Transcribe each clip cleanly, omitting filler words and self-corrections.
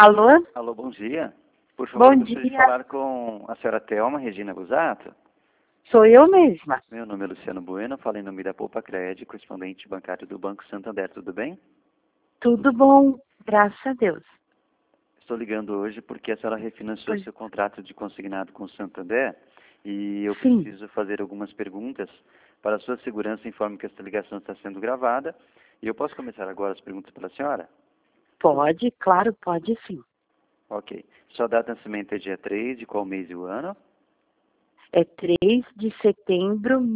Alô? Alô, bom dia. Por favor, Bom gostaria de dia. falar com a senhora Thelma Regina Busato. Sou eu mesma. Meu nome é Luciano Bueno, falo em nome da Poupa Cred, correspondente bancário do Banco Santander, tudo bem? Tudo bom, graças a Deus. Estou ligando hoje porque a senhora refinanciou seu contrato de consignado com o Santander e eu Sim. preciso fazer algumas perguntas para a sua segurança. Informe que esta ligação está sendo gravada e eu posso começar agora as perguntas pela senhora? Pode, claro, pode sim. Ok. Sua data de nascimento é dia 3, de qual mês e o ano? É 3 de setembro de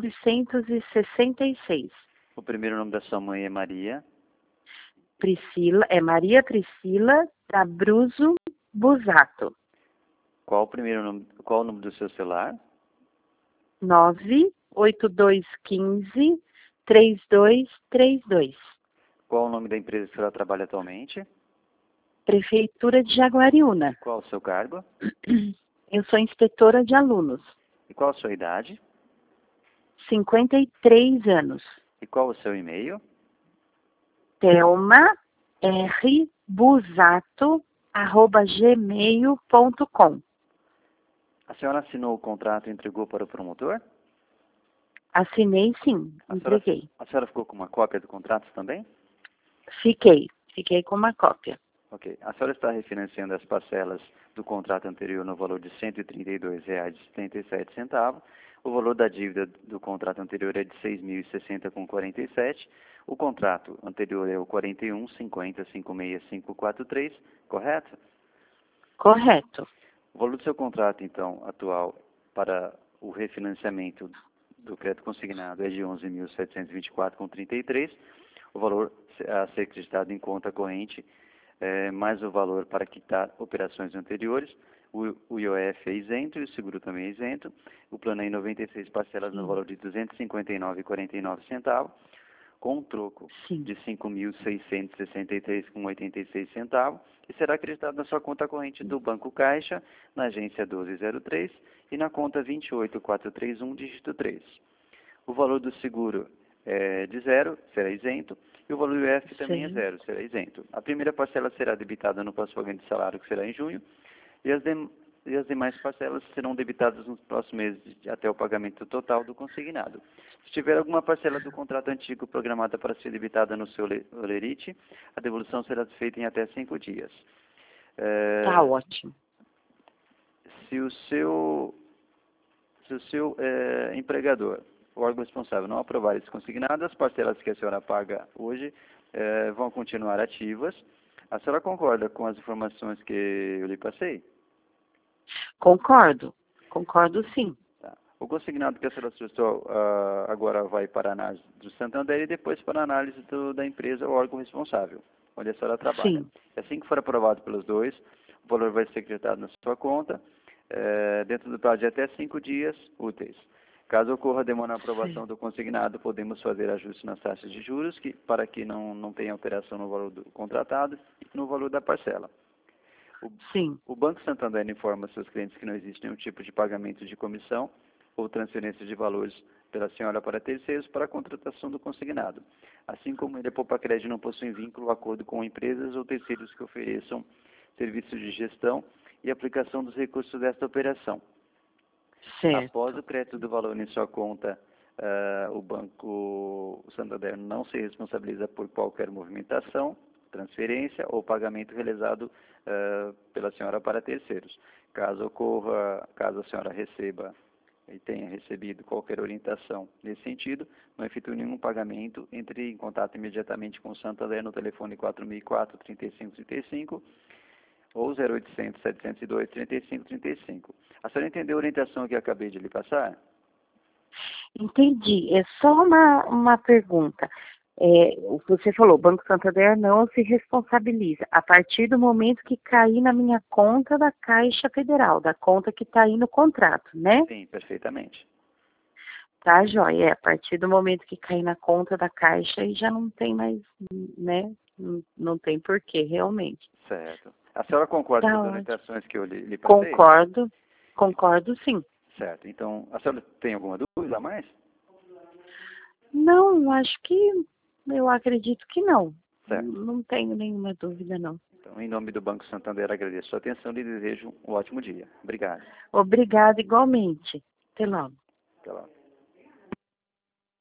1966. O primeiro nome da sua mãe é Maria. Priscila, é Maria Priscila D'Abruzzo Busato. Qual o número do seu celular? 98215-3232. Qual o nome da empresa que a senhora trabalha atualmente? Prefeitura de Jaguariúna. Qual o seu cargo? Eu sou inspetora de alunos. E qual a sua idade? 53 anos. E qual o seu e-mail? thelma.rbusato@gmail.com. A senhora assinou o contrato e entregou para o promotor? Assinei sim, entreguei. A senhora ficou com uma cópia do contrato também? Fiquei com uma cópia. Ok. A senhora está refinanciando as parcelas do contrato anterior no valor de R$ 132,77. O valor da dívida do contrato anterior é de R$ 6.060,47. O contrato anterior é o 41,50,56543, correto? Correto. O valor do seu contrato, então, atual para o refinanciamento do crédito consignado é de R$ 11.724,33. O valor a ser acreditado em conta corrente mais o valor para quitar operações anteriores. O IOF é isento e o seguro também é isento. O plano é em 96 parcelas no valor de R$ 259,49, com um troco Sim. de R$ 5.663,86, e será acreditado na sua conta corrente do Banco Caixa, na agência 1203 e na conta 28431, dígito 3. O valor do seguro é de zero, será isento, e o valor do IOF também é zero, será isento. A primeira parcela será debitada no próximo pagamento de salário, que será em junho, e as demais parcelas serão debitadas nos próximos meses até o pagamento total do consignado. Se tiver alguma parcela do contrato antigo programada para ser debitada no seu holerite, a devolução será feita em até 5 dias. Tá ótimo. Se o seu empregador, o órgão responsável, não aprovar esse consignado, as parcelas que a senhora paga hoje vão continuar ativas. A senhora concorda com as informações que eu lhe passei? Concordo sim. Tá. O consignado que a senhora solicitou agora vai para a análise do Santander e depois para a análise da empresa ou órgão responsável, onde a senhora trabalha. Sim. Assim que for aprovado pelos dois, o valor vai ser acreditado na sua conta, dentro do prazo de até 5 dias úteis. Caso ocorra demora na aprovação do consignado, podemos fazer ajustes nas taxas de juros para que não tenha alteração no valor do contratado e no valor da parcela. Sim. O Banco Santander informa seus clientes que não existe nenhum tipo de pagamento de comissão ou transferência de valores pela senhora para terceiros para a contratação do consignado. Assim como ele, a Poupa Cred não possui vínculo ou acordo com empresas ou terceiros que ofereçam serviços de gestão e aplicação dos recursos desta operação. Certo. Após o crédito do valor em sua conta, o Banco Santander não se responsabiliza por qualquer movimentação, transferência ou pagamento realizado pela senhora para terceiros. Caso a senhora receba e tenha recebido qualquer orientação nesse sentido, não efetue nenhum pagamento, entre em contato imediatamente com o Santander no telefone 4004-3535 ou 0800 702 3535. A senhora entendeu a orientação que eu acabei de lhe passar? Entendi. É só uma pergunta. Você falou, o Banco Santander não se responsabiliza a partir do momento que cair na minha conta da Caixa Federal, da conta que está aí no contrato, né? Sim, perfeitamente. Tá, joia. A partir do momento que cair na conta da Caixa, aí já não tem mais, né? Não tem porquê, realmente. Certo. A senhora concorda Tá com as ótimo. orientações que eu lhe passei? Concordo sim. Certo. Então, a senhora tem alguma dúvida a mais? Não, eu acredito que não. Certo. Não tenho nenhuma dúvida, não. Então, em nome do Banco Santander, agradeço a sua atenção e lhe desejo um ótimo dia. Obrigado. Obrigada igualmente. Até logo. Até logo.